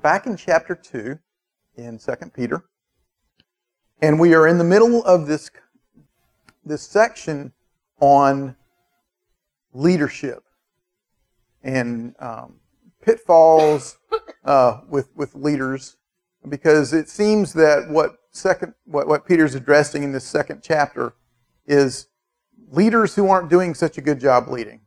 back in chapter 2 in 2 Peter. And we are in the middle of this section on leadership and pitfalls with leaders, because it seems that what Peter's addressing in this second chapter is leaders who aren't doing such a good job leading.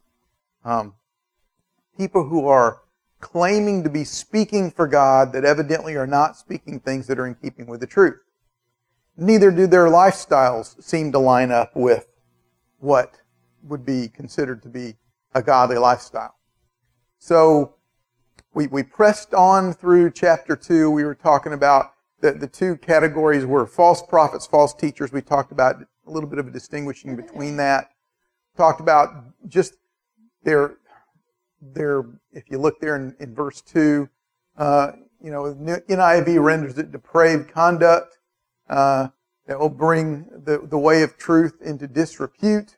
People who are claiming to be speaking for God that evidently are not speaking things that are in keeping with the truth. Neither do their lifestyles seem to line up with what would be considered to be a godly lifestyle. So we pressed on through chapter 2. We were talking about the two categories were false prophets, false teachers. We talked about a little bit of a distinguishing between that. Talked about just their if you look there in verse 2, NIV renders it depraved conduct that will bring the way of truth into disrepute.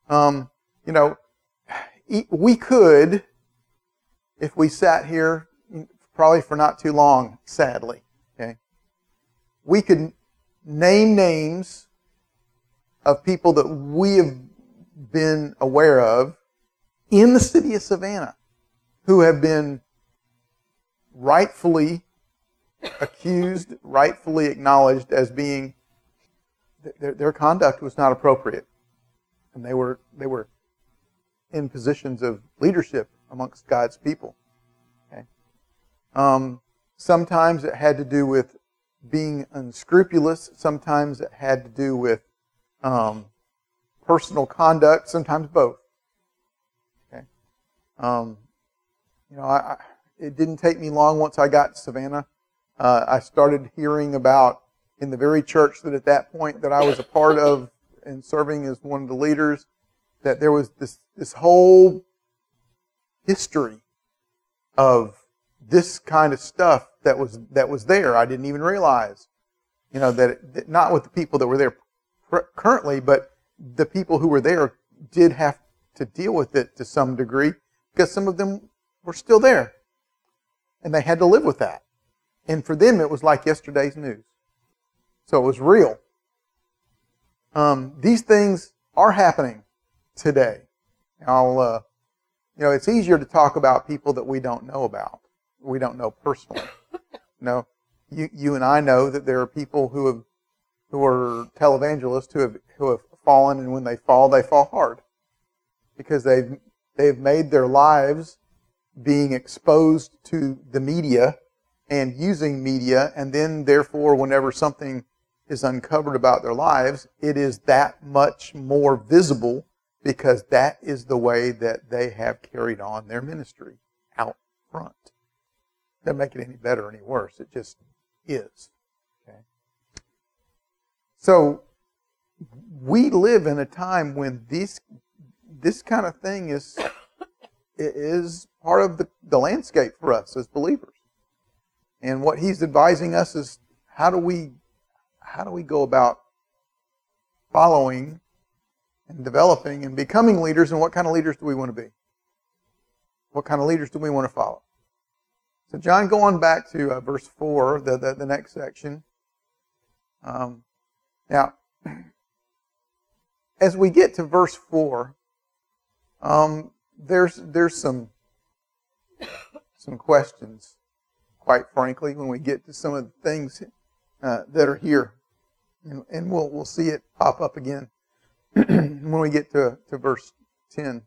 We could, if we sat here, probably for not too long, sadly, okay, we could name names of people that we have been aware of in the city of Savannah who have been rightfully accused, rightfully acknowledged as being their conduct was not appropriate, and they were in positions of leadership amongst God's people. Okay, sometimes it had to do with being unscrupulous. Sometimes it had to do with personal conduct. Sometimes both. Okay, it didn't take me long once I got to Savannah. I started hearing about, in the very church that at that point that I was a part of and serving as one of the leaders, that there was this whole history of this kind of stuff that was there. I didn't even realize, that not with the people that were there currently, but the people who were there did have to deal with it to some degree, because some of them were still there, and they had to live with that. And for them, it was like yesterday's news. So it was real. These things are happening today. It's easier to talk about people that we don't know about, we don't know personally. You and I know that there are people who are televangelists who have fallen, and when they fall hard, because they've made their lives being exposed to the media and using media, and then therefore whenever something is uncovered about their lives, it is that much more visible, because that is the way that they have carried on their ministry out front. Doesn't make it any better or any worse. It just is. Okay. So we live in a time when this kind of thing is part of the landscape for us as believers. And what he's advising us is how do we go about following and developing and becoming leaders, and what kind of leaders do we want to be? What kind of leaders do we want to follow? So John, go on back to verse 4, the next section. Now, as we get to verse 4, there's some questions, quite frankly, when we get to some of the things that are here, and we'll see it pop up again when we get to verse 10.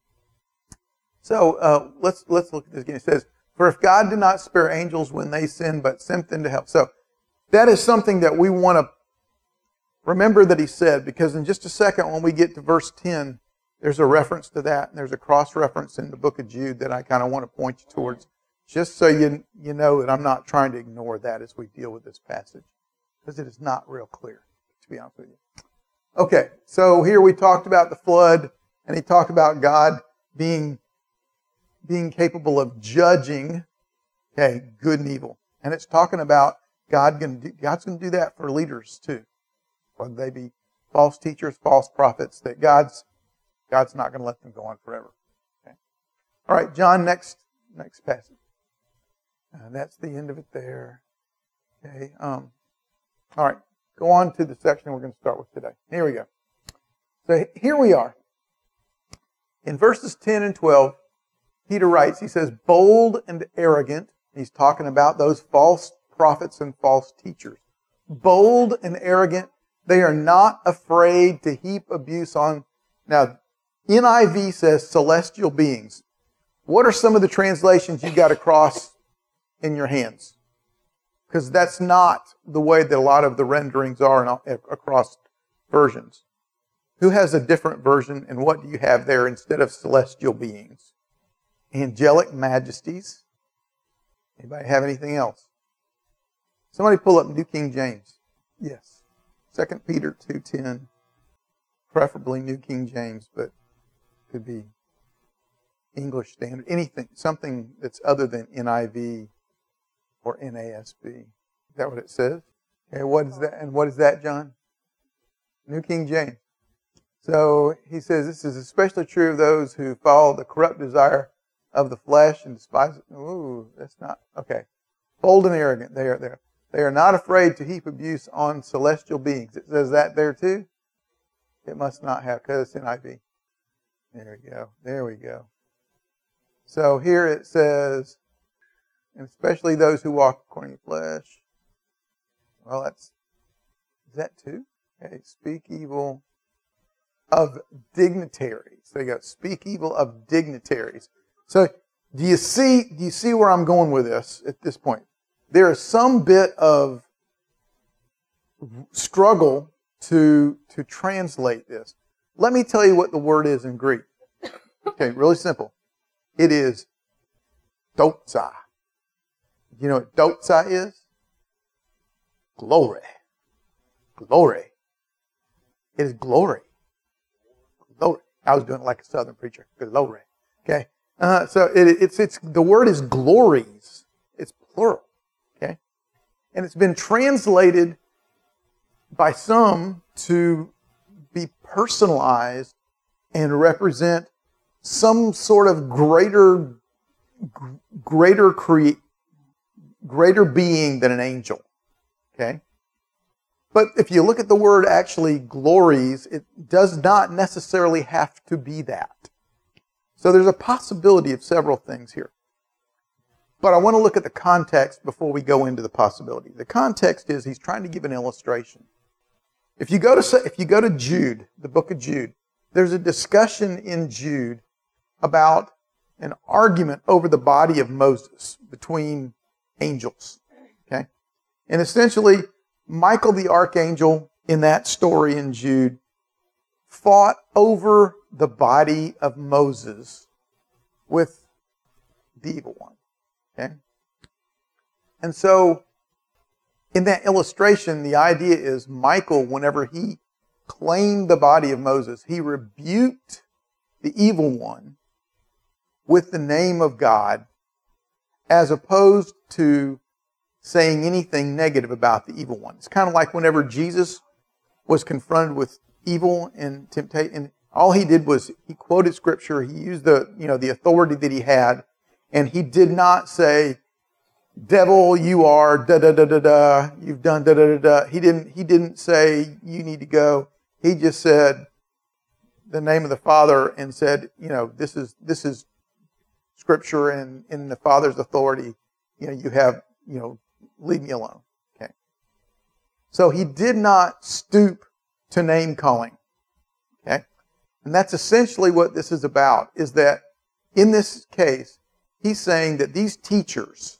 So let's look at this again. It says, "For if God did not spare angels when they sinned, but sent them to hell." So that is something that we want to remember that he said, because in just a second when we get to verse 10, there's a reference to that, and there's a cross-reference in the book of Jude that I kind of want to point you towards, just so you know that I'm not trying to ignore that as we deal with this passage, because it is not real clear, to be honest with you. Okay, so here we talked about the flood, and he talked about God being capable of judging, good and evil. And it's talking about God's going to do that for leaders too, whether they be false teachers, false prophets, that God's not going to let them go on forever. Okay. All right, John, next passage. That's the end of it there. Okay. All right. Go on to the section we're going to start with today. Here we go. So here we are. In verses 10 and 12, Peter writes, he says, bold and arrogant. He's talking about those false prophets and false teachers. Bold and arrogant. They are not afraid to heap abuse on. Now, NIV says celestial beings. What are some of the translations you got across in your hands? Because that's not the way that a lot of the renderings are across versions. Who has a different version, and what do you have there instead of celestial beings? Angelic majesties. Anybody have anything else? Somebody pull up New King James. Yes. 2 Peter 2:10. Preferably New King James, but could be English Standard. Anything, something that's other than NIV or NASB. Is that what it says? Okay, what is that? And what is that, John? New King James. So he says this is especially true of those who follow the corrupt desire of the flesh and despise it. Ooh, that's not okay. Bold and arrogant. They are not afraid to heap abuse on celestial beings. It says that there too. It must not have, because it's NIV. There we go. There we go. So here it says, and especially those who walk according to the flesh. Well, is that two? Okay, speak evil of dignitaries. There you go. Speak evil of dignitaries. So do you see where I'm going with this at this point? There is some bit of struggle to translate this. Let me tell you what the word is in Greek. Okay, really simple. It is doxa. You know what doxa is? Glory. Glory. It is glory. Glory. I was doing it like a southern preacher. Glory. Okay. So it's the word is glories. It's plural. Okay. And it's been translated by some to be personalized and represent some sort of greater being than an angel. Okay? But if you look at the word actually glories, it does not necessarily have to be that. So there's a possibility of several things here. But I want to look at the context before we go into the possibility. The context is he's trying to give an illustration. If you go to Jude, the book of Jude, there's a discussion in Jude about an argument over the body of Moses between angels. Okay? And essentially, Michael the archangel in that story in Jude fought over the body of Moses with the evil one. Okay? And so, in that illustration, the idea is Michael, whenever he claimed the body of Moses, he rebuked the evil one with the name of God, as opposed to saying anything negative about the evil one. It's kind of like whenever Jesus was confronted with evil and temptation, all he did was he quoted scripture, he used the authority that he had, and he did not say, devil, you are da da da da da, you've done da da da da. He didn't say you need to go. He just said the name of the Father and said, this is scripture and in the Father's authority, you have, leave me alone. Okay. So he did not stoop to name calling. Okay. And that's essentially what this is about, is that in this case, he's saying that these teachers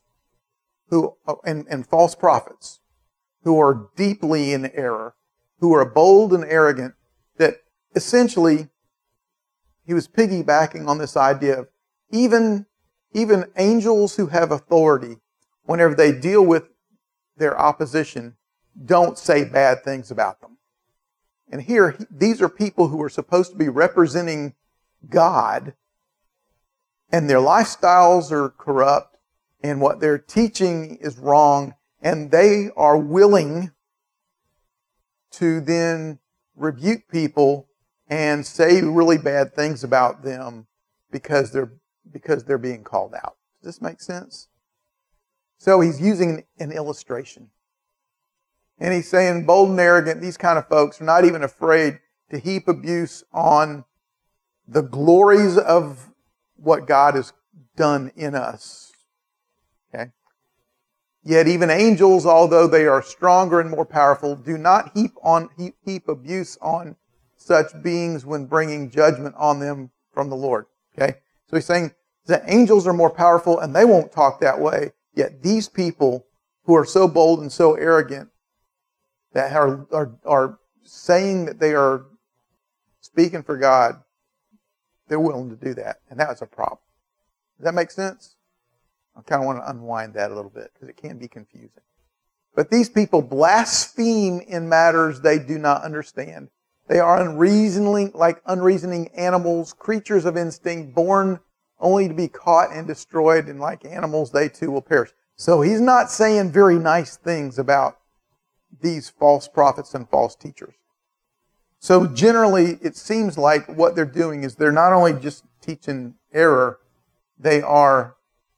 and false prophets who are deeply in error, who are bold and arrogant, that essentially he was piggybacking on this idea of even angels who have authority, whenever they deal with their opposition, don't say bad things about them. And here, these are people who are supposed to be representing God, and their lifestyles are corrupt, and what they're teaching is wrong, and they are willing to then rebuke people and say really bad things about them because they're being called out. Does this make sense? So he's using an illustration. And he's saying bold and arrogant, these kind of folks are not even afraid to heap abuse on the glories of what God has done in us. Okay? Yet even angels, although they are stronger and more powerful, do not heap abuse on such beings when bringing judgment on them from the Lord. Okay? So he's saying that angels are more powerful and they won't talk that way. Yet these people who are so bold and so arrogant that are saying that they are speaking for God, they're willing to do that. And that's a problem. Does that make sense? I kind of want to unwind that a little bit because it can be confusing. But these people blaspheme in matters they do not understand. They are unreasoning animals, creatures of instinct, born only to be caught and destroyed, and like animals, they too will perish. So he's not saying very nice things about these false prophets and false teachers. So generally, it seems like what they're doing is they're not only just teaching error, they are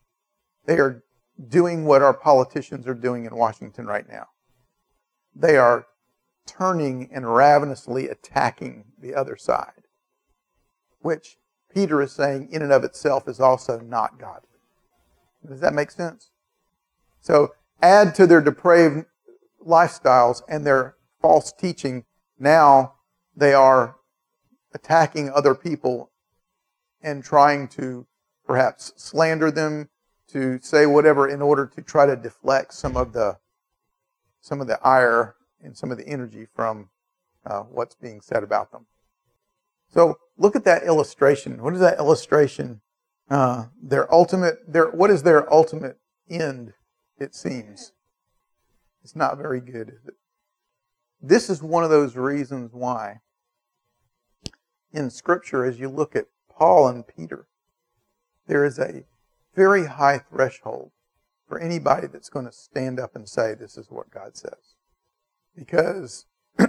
doing what our politicians are doing in Washington right now. They are turning and ravenously attacking the other side, which Peter is saying in and of itself is also not godly. Does that make sense? So add to their depraved lifestyles and their false teaching, now they are attacking other people and trying to perhaps slander them, to say whatever in order to try to deflect some of the ire and some of the energy from what's being said about them. So look at that illustration. What is that illustration? What is their ultimate end, it seems? It's not very good, is it? This is one of those reasons why in Scripture, as you look at Paul and Peter, there is a very high threshold for anybody that's going to stand up and say, this is what God says. Because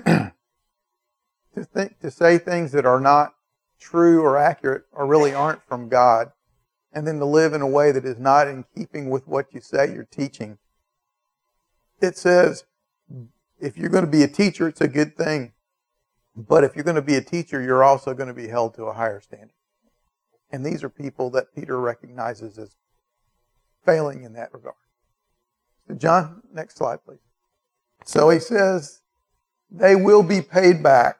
to say things that are not true or accurate or really aren't from God, and then to live in a way that is not in keeping with what you say you're teaching, it says, if you're going to be a teacher, it's a good thing. But if you're going to be a teacher, you're also going to be held to a higher standard. And these are people that Peter recognizes as failing in that regard. So John, next slide, please. So he says, they will be paid back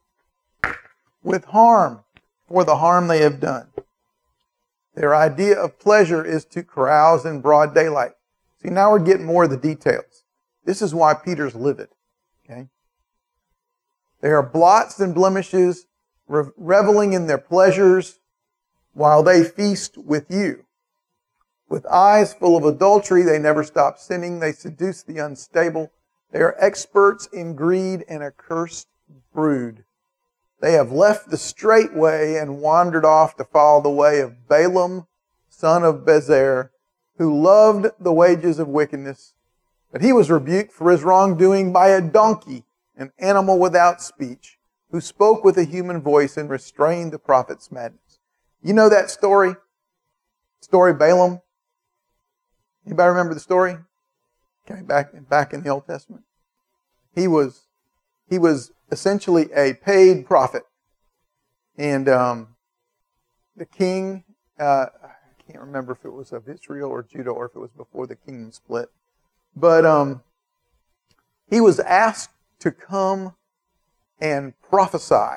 with harm for the harm they have done. Their idea of pleasure is to carouse in broad daylight. See, now we're getting more of the details. This is why Peter's livid. Okay? They are blots and blemishes, reveling in their pleasures while they feast with you. With eyes full of adultery, they never stop sinning. They seduce the unstable. They are experts in greed and a cursed brood. They have left the straight way and wandered off to follow the way of Balaam, son of Bezer, who loved the wages of wickedness. But he was rebuked for his wrongdoing by a donkey, an animal without speech, who spoke with a human voice and restrained the prophet's madness. You know that story? Story Balaam? Anybody remember the story? Okay, back in the Old Testament. He was essentially a paid prophet. And the king, I can't remember if it was of Israel or Judah or if it was before the kingdom split. But he was asked to come and prophesy.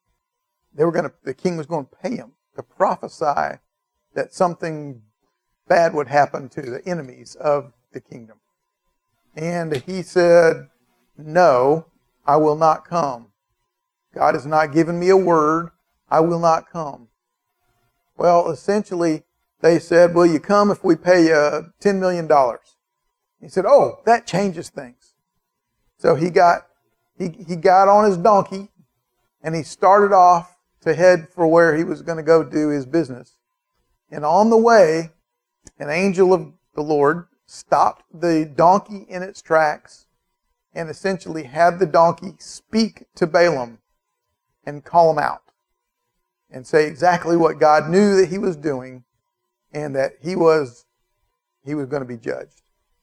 The king was going to pay him to prophesy that something bad would happen to the enemies of the kingdom. And he said, no, I will not come. God has not given me a word. I will not come. Well, essentially, they said, will you come if we pay you $10 million? He said, oh, that changes things. So he got on his donkey and he started off to head for where he was going to go do his business. And on the way, an angel of the Lord stopped the donkey in its tracks and essentially had the donkey speak to Balaam and call him out and say exactly what God knew that he was doing and that he was going to be judged.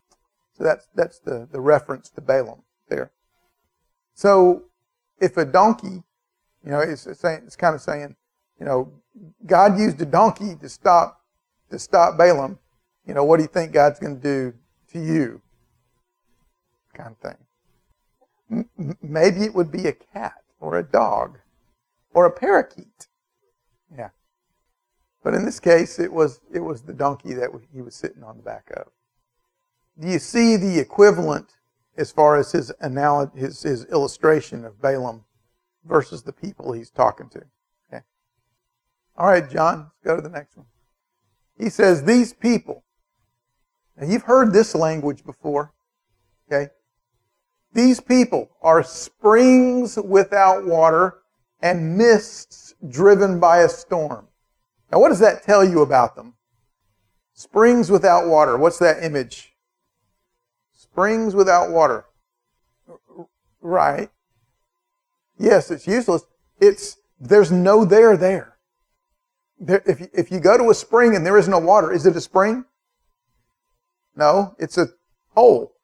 So that's the reference to Balaam there. So if a donkey, it's kind of saying, God used a donkey to stop Balaam. What do you think God's going to do to you? Kind of thing. Maybe it would be a cat or a dog or a parakeet. Yeah. But in this case, it was the donkey that he was sitting on the back of. Do you see the equivalent as far as his illustration of Balaam versus the people he's talking to? Okay. All right, John, let's go to the next one. He says, these people. Now, you've heard this language before. Okay. These people are springs without water and mists driven by a storm. Now, what does that tell you about them? Springs without water. What's that image? Springs without water. Right. Yes, it's useless. There's no there. If you go to a spring and there is no water, is it a spring? No, it's a hole.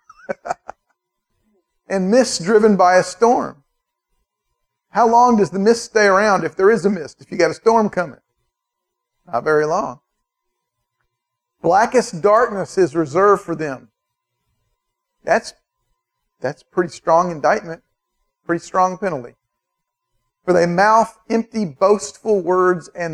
And mist driven by a storm. How long does the mist stay around if there is a mist, if you got a storm coming? Not very long. Blackest darkness is reserved for them. That's pretty strong indictment, pretty strong penalty. For they mouth empty, boastful words, and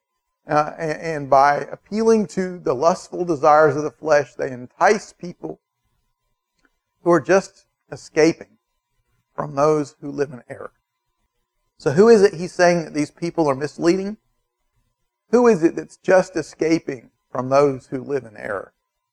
by appealing to the lustful desires of the flesh, they entice people who are just escaping from those who live in error. So who is it he's saying that these people are misleading? Who is it that's just escaping from those who live in error?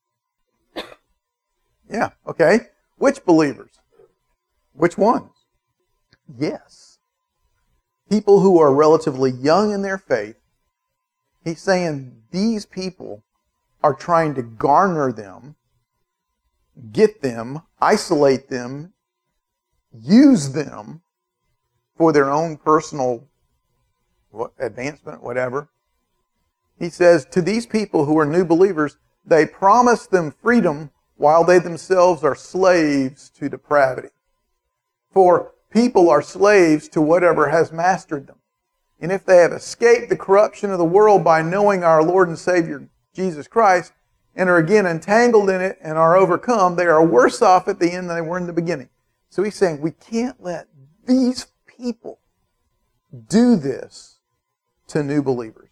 Yeah, okay. Which believers? Which ones? Yes. People who are relatively young in their faith. He's saying these people are trying to garner them, get them, isolate them, use them for their own personal advancement, whatever. He says, to these people who are new believers, they promise them freedom while they themselves are slaves to depravity. For people are slaves to whatever has mastered them. And if they have escaped the corruption of the world by knowing our Lord and Savior Jesus Christ, and are again entangled in it and are overcome, they are worse off at the end than they were in the beginning. So he's saying we can't let these people do this to new believers.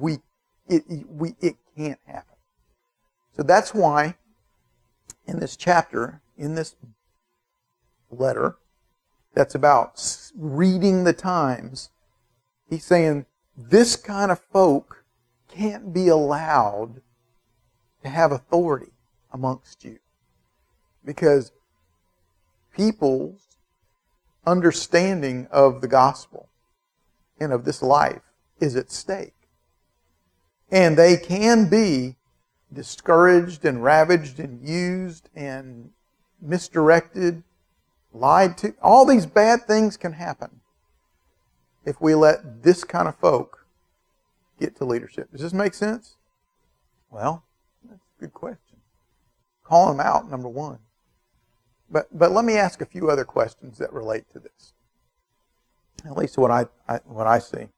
It can't happen. So that's why in this chapter, in this letter, that's about reading the times, he's saying this kind of folk can't be allowed to have authority amongst you. Because people's understanding of the gospel and of this life is at stake. And they can be discouraged and ravaged and used and misdirected, lied to. All these bad things can happen if we let this kind of folk get to leadership. Does this make sense? Well, that's a good question. Call them out, number one. But let me ask a few other questions that relate to this. At least what I see.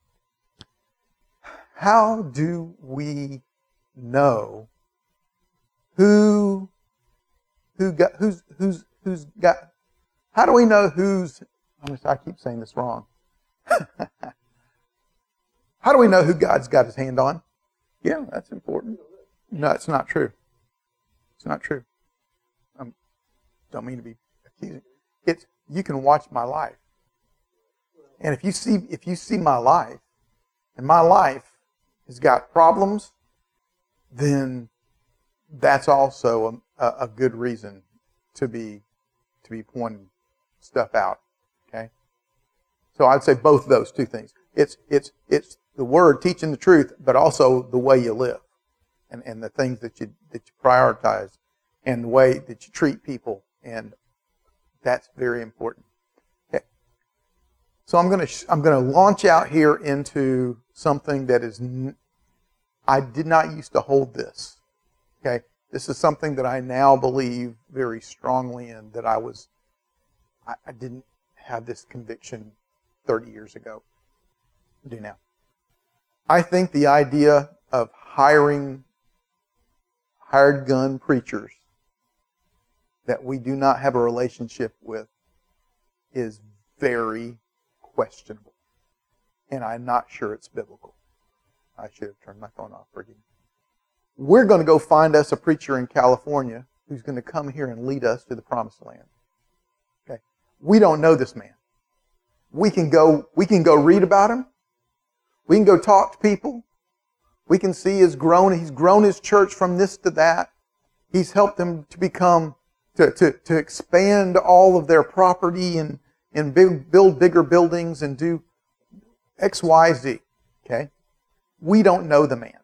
How do we know who's got? How do we know who's? I keep saying this wrong. How do we know who God's got His hand on? Yeah, that's important. No, it's not true. It's not true. I don't mean to be accusing. It's you can watch my life, and if you see my life, and my life has got problems, then that's also a good reason to be pointing stuff out. Okay, so I'd say both of those two things. It's the word teaching the truth, but also the way you live, and the things that you prioritize, and the way that you treat people, and that's very important. Okay. So I'm going to launch out here into something that is I did not used to hold this. Okay, This is something that I now believe very strongly in, that I didn't have this conviction 30 years ago. I do now. I think the idea of hiring hired gun preachers that we do not have a relationship with is very questionable. And I'm not sure it's biblical. I should have turned my phone off. Forgive me. We're going to go find us a preacher in California who's going to come here and lead us to the promised land. Okay? We don't know this man. We can go read about him. We can go talk to people. We can see he's grown his church from this to that. He's helped them to become, to expand all of their property and build bigger buildings and do X, Y, Z. Okay? We don't know the man.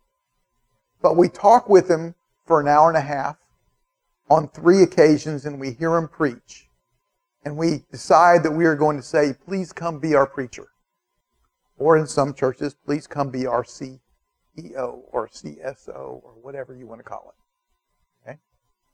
But we talk with him for an hour and a half on 3 occasions, and we hear him preach. And we decide that we are going to say, please come be our preacher. Or in some churches, please come be our CEO or CSO or whatever you want to call it. Okay?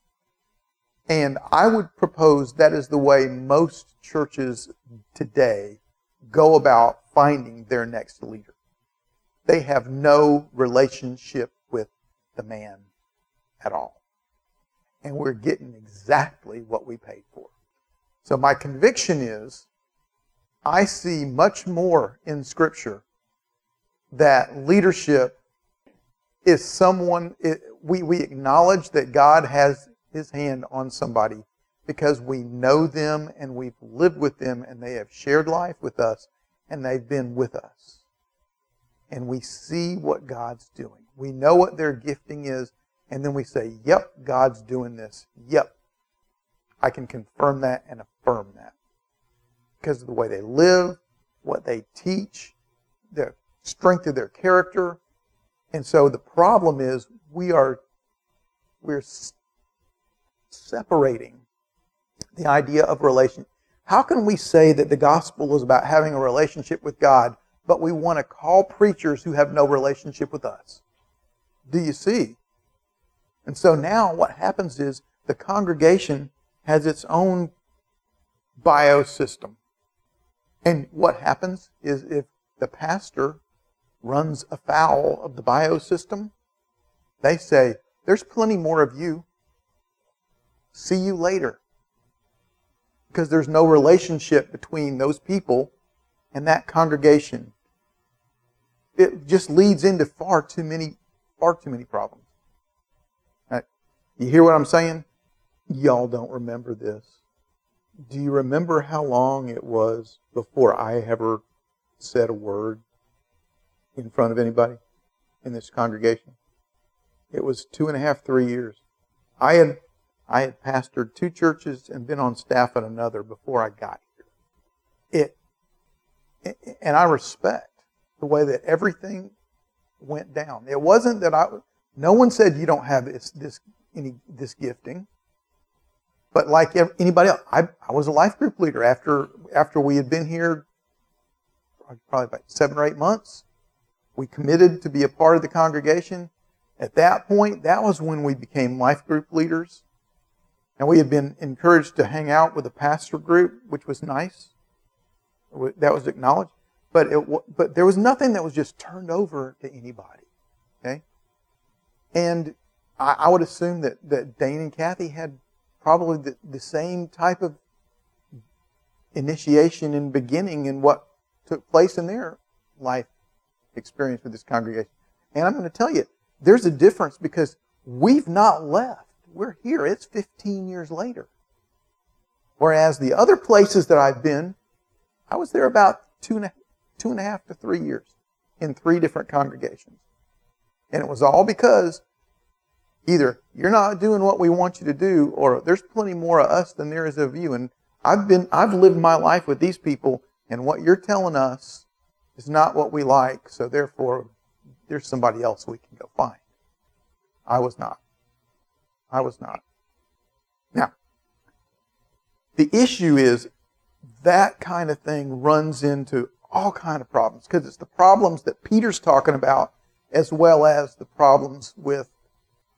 And I would propose that is the way most churches today go about finding their next leader. They have no relationship with the man at all. And we're getting exactly what we paid for. So my conviction is, I see much more in Scripture that leadership is someone, we acknowledge that God has His hand on somebody because we know them and we've lived with them and they have shared life with us and they've been with us. And we see what God's doing. We know what their gifting is, and then we say, yep, God's doing this. Yep, I can confirm that and affirm that. Because of the way they live, what they teach, the strength of their character. And so the problem is we're separating the idea of relationship. How can we say that the gospel is about having a relationship with God, but we want to call preachers who have no relationship with us? Do you see? And so now what happens is the congregation has its own biosystem. And what happens is if the pastor runs afoul of the biosystem, they say, there's plenty more of you. See you later. Because there's no relationship between those people and that congregation. It just leads into far too many problems. Right? You hear what I'm saying? Y'all don't remember this. Do you remember how long it was before I ever said a word in front of anybody in this congregation? It was 2.5, 3 years. I had pastored 2 churches and been on staff at another before I got here. And I respect the way that everything went down. It wasn't that no one said you don't have this gifting. But like anybody else, I was a life group leader after we had been here probably about 7 or 8 months. We committed to be a part of the congregation. At that point, that was when we became life group leaders. And we had been encouraged to hang out with a pastor group, which was nice. That was acknowledged. But there was nothing that was just turned over to anybody. Okay? And I would assume that Dane and Kathy had probably the same type of initiation and beginning in what took place in their life experience with this congregation. And I'm going to tell you, there's a difference because we've not left. We're here. It's 15 years later. Whereas the other places that I've been, I was there about 2.5 to 3 years in 3 different congregations. And it was all because either you're not doing what we want you to do, or there's plenty more of us than there is of you. And I've lived my life with these people, and what you're telling us is not what we like, so therefore there's somebody else we can go find. I was not. Now, the issue is that kind of thing runs into all kind of problems, because it's the problems that Peter's talking about as well as the problems with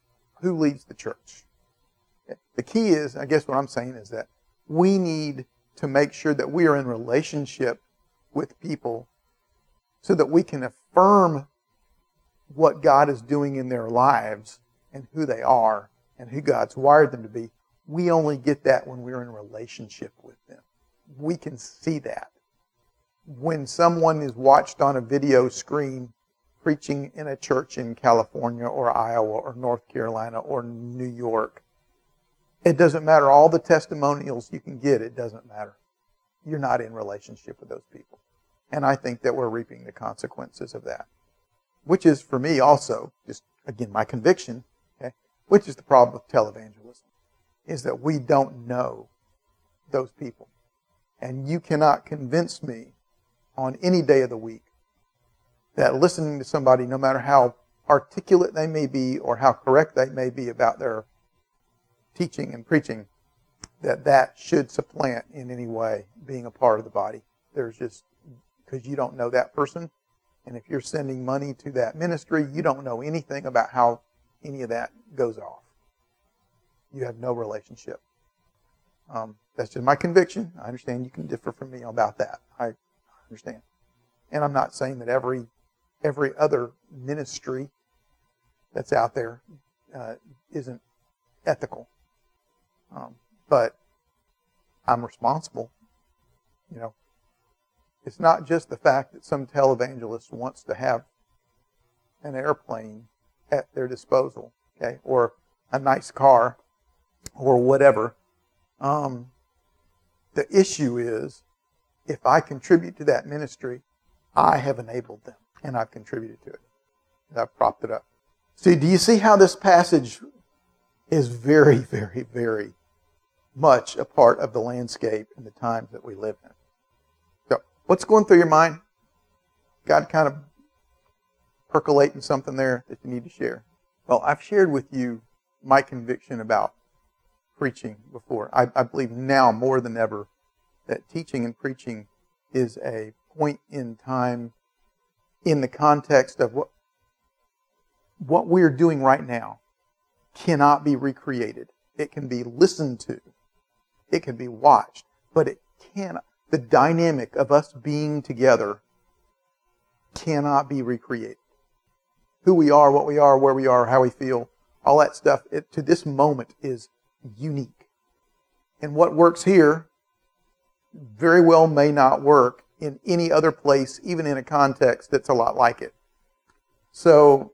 who leads the church. The key is, I guess what I'm saying is that we need to make sure that we are in relationship with people so that we can affirm what God is doing in their lives and who they are and who God's wired them to be. We only get that when we're in relationship with them. We can see that. When someone is watched on a video screen preaching in a church in California or Iowa or North Carolina or New York, it doesn't matter all the testimonials you can get. It doesn't matter. You're not in relationship with those people. And I think that we're reaping the consequences of that. Which is, for me also, just again, my conviction, okay, which is the problem with televangelism, is that we don't know those people. And you cannot convince me on any day of the week that listening to somebody, no matter how articulate they may be or how correct they may be about their teaching and preaching, that should supplant in any way being a part of the body. There's just, because you don't know that person, and if you're sending money to that ministry, you don't know anything about how any of that goes off. You have no relationship. That's just my conviction. I understand you can differ from me about that. I understand. And I'm not saying that every other ministry that's out there isn't ethical. But I'm responsible. You know, it's not just the fact that some televangelist wants to have an airplane at their disposal, okay, or a nice car, or whatever. The issue is, if I contribute to that ministry, I have enabled them, and I've contributed to it. I've propped it up. See, do you see how this passage is very, very, very much a part of the landscape and the times that we live in? So, what's going through your mind? God kind of percolating something there that you need to share? Well, I've shared with you my conviction about preaching before. I believe now more than ever that teaching and preaching is a point in time in the context of what we're doing right now cannot be recreated. It can be listened to. It can be watched. But it cannot. The dynamic of us being together cannot be recreated. Who we are, what we are, where we are, how we feel, all that stuff, to this moment is unique. And what works here very well may not work in any other place, even in a context that's a lot like it. So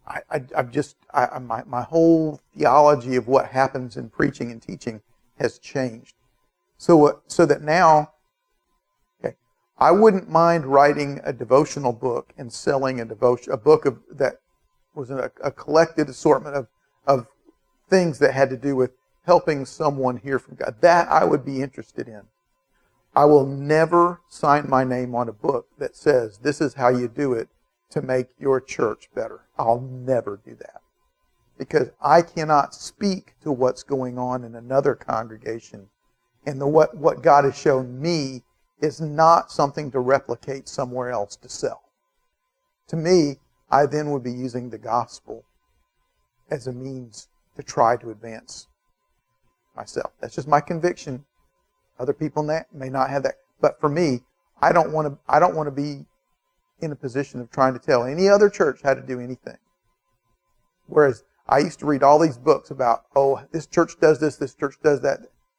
my whole theology of what happens in preaching and teaching has changed. So that now, okay, I wouldn't mind writing a devotional book and selling a book that was a collected assortment of things that had to do with helping someone hear from God. That I would be interested in. I will never sign my name on a book that says this is how you do it to make your church better. I'll never do that. Because I cannot speak to what's going on in another congregation. And what God has shown me is not something to replicate somewhere else to sell. To me, I then would be using the gospel as a means to try to advance myself. That's just my conviction. Other people may not have that. But for me, I don't want to be in a position of trying to tell any other church how to do anything. Whereas I used to read all these books about, this church does this church does that.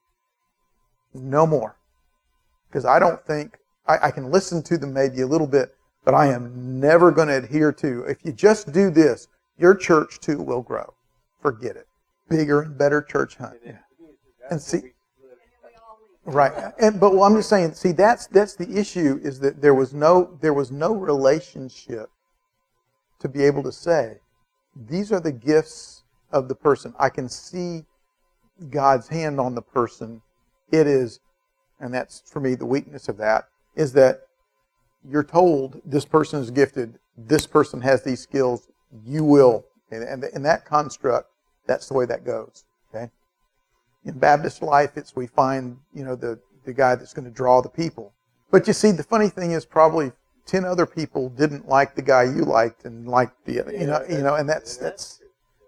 No more. Because I don't think, I can listen to them maybe a little bit, but I am never going to adhere to, if you just do this, your church too will grow. Forget it. Bigger and better church hunt. Yeah. And see, right. But I'm just saying, see, that's the issue, is that there was no relationship to be able to say, these are the gifts of the person. I can see God's hand on the person. It is, and that's for me the weakness of that, is that you're told this person is gifted, this person has these skills, you will. And in that construct, that's the way that goes. Okay. In Baptist life, we find, the guy that's going to draw the people. But you see, the funny thing is probably 10 other people didn't like the guy you liked and liked the, and that's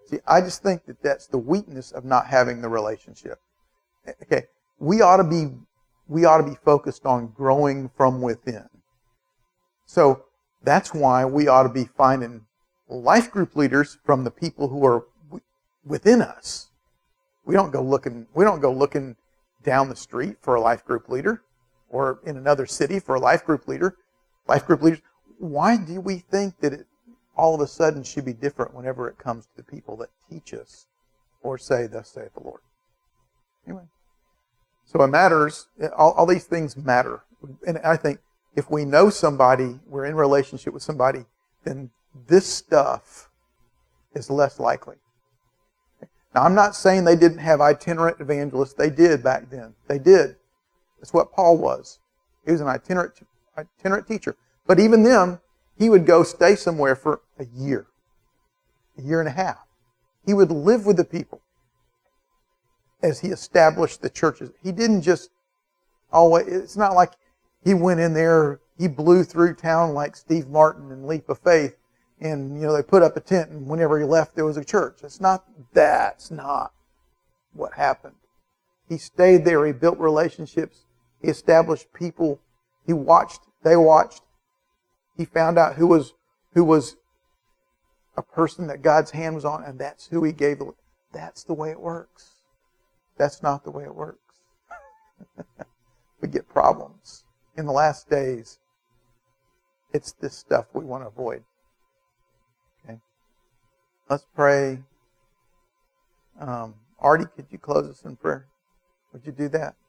See, I just think that that's the weakness of not having the relationship. Okay, we ought to be focused on growing from within. So that's why we ought to be finding life group leaders from the people who are within us. We don't go looking down the street for a life group leader or in another city for a life group leader. Life group leaders. Why do we think that it all of a sudden should be different whenever it comes to the people that teach us or say, thus saith the Lord? Anyway. So it matters. All these things matter. And I think if we know somebody, we're in relationship with somebody, then this stuff is less likely. Now, I'm not saying they didn't have itinerant evangelists. They did back then. They did. That's what Paul was. He was an itinerant teacher. But even then, he would go stay somewhere for a year and a half. He would live with the people as he established the churches. He didn't just always, it's not like he went in there, he blew through town like Steve Martin in Leap of Faith, and they put up a tent, and whenever he left, there was a church. That's not what happened. He stayed there, he built relationships, he established people, he watched, they watched. He found out who was a person that God's hand was on, and that's who he gave. That's the way it works. That's not the way it works. We get problems. In the last days, it's this stuff we want to avoid. Okay? Let's pray. Artie, could you close us in prayer? Would you do that?